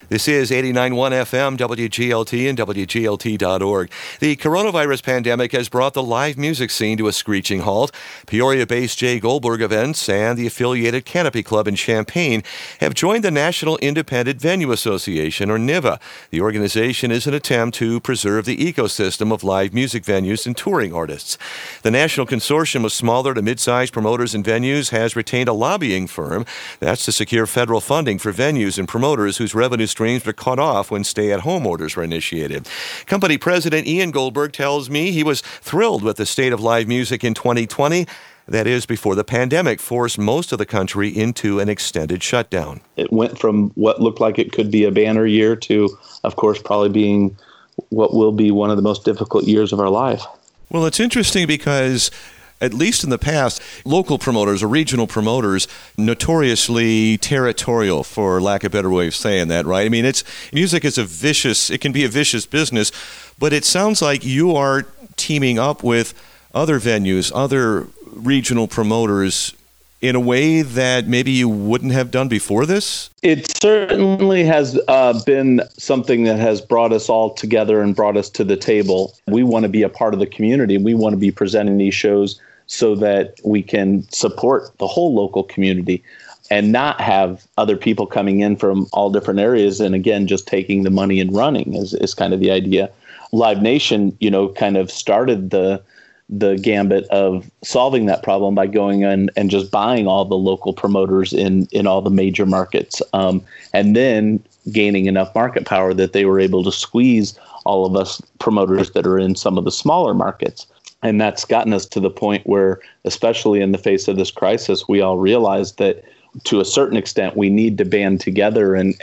This is 89.1 FM, WGLT, and WGLT.org. The coronavirus pandemic has brought the live music scene to a screeching halt. Peoria-based Jay Goldberg Events and the affiliated Canopy Club in Champaign have joined the National Independent Venue Association, or NIVA. The organization is an attempt to preserve the ecosystem of live music venues and touring artists. The national consortium of smaller to mid-sized promoters and venues has retained a lobbying firm. That's to secure federal funding for venues and promoters whose revenue streams were cut off when stay-at-home orders were initiated. Company president Ian Goldberg tells me he was thrilled with the state of live music in 2020. That is, before the pandemic forced most of the country into an extended shutdown. It went from what looked like it could be a banner year to, of course, probably being what will be one of the most difficult years of our life. Well, it's interesting because at least in the past, local promoters or regional promoters, notoriously territorial, for lack of a better way of saying that, right? I mean, music is it can be a vicious business, but it sounds like you are teaming up with other venues, other regional promoters in a way that maybe you wouldn't have done before this? It certainly has been something that has brought us all together and brought us to the table. We want to be a part of the community. We want to be presenting these shows so that we can support the whole local community and not have other people coming in from all different areas and, again, just taking the money and running is kind of the idea. Live Nation, kind of started the gambit of solving that problem by going in and just buying all the local promoters in all the major markets, and then gaining enough market power that they were able to squeeze all of us promoters that are in some of the smaller markets. And that's gotten us to the point where, especially in the face of this crisis, we all realized that to a certain extent we need to band together and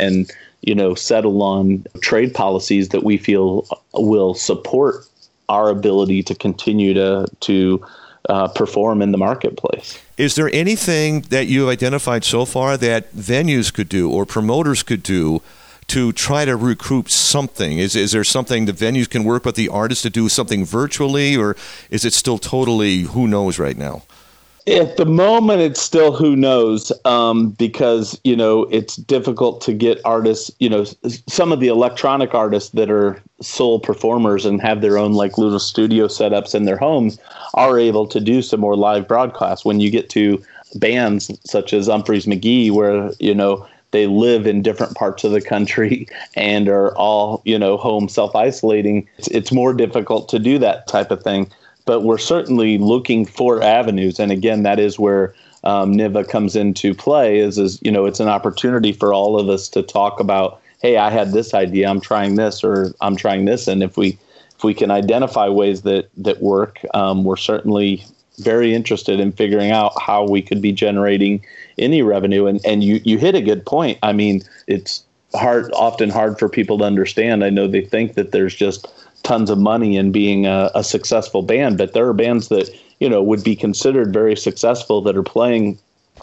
settle on trade policies that we feel will support our ability to continue to perform in the marketplace. Is there anything that you've identified so far that venues could do or promoters could do to try to recoup something? Is there something the venues can work with the artists to do something virtually, or is it still totally who knows right now? At the moment, it's still who knows, because, it's difficult to get artists, some of the electronic artists that are sole performers and have their own little studio setups in their homes are able to do some more live broadcasts. When you get to bands such as Umphrey's McGee, where, they live in different parts of the country and are all, home self-isolating, it's more difficult to do that type of thing. But we're certainly looking for avenues. And again, that is where NIVA comes into play is it's an opportunity for all of us to talk about, hey, I had this idea, I'm trying this, or I'm trying this. And if we can identify ways that work, we're certainly very interested in figuring out how we could be generating any revenue. And you hit a good point. I mean, it's often hard for people to understand. I know they think that there's just tons of money in being a successful band, but there are bands that, would be considered very successful that are playing,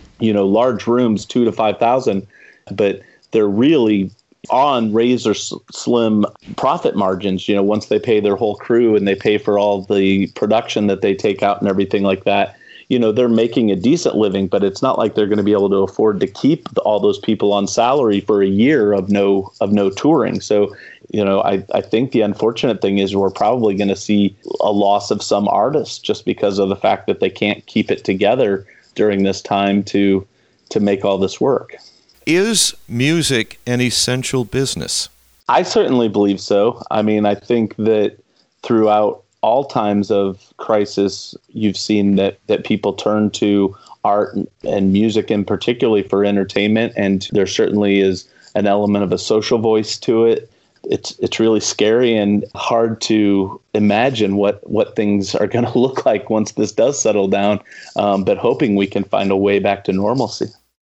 large rooms, 2,000 to 5,000, but they're really on razor slim profit margins, once they pay their whole crew and they pay for all the production that they take out and everything like that. They're making a decent living, but it's not like they're going to be able to afford to keep all those people on salary for a year of no touring. So, I think the unfortunate thing is we're probably going to see a loss of some artists just because of the fact that they can't keep it together during this time to make all this work. Is music an essential business? I certainly believe so. I mean, I think that throughout all times of crisis, you've seen that people turn to art and music in particularly for entertainment. And there certainly is an element of a social voice to it. It's really scary and hard to imagine what things are going to look like once this does settle down, but hoping we can find a way back to normalcy.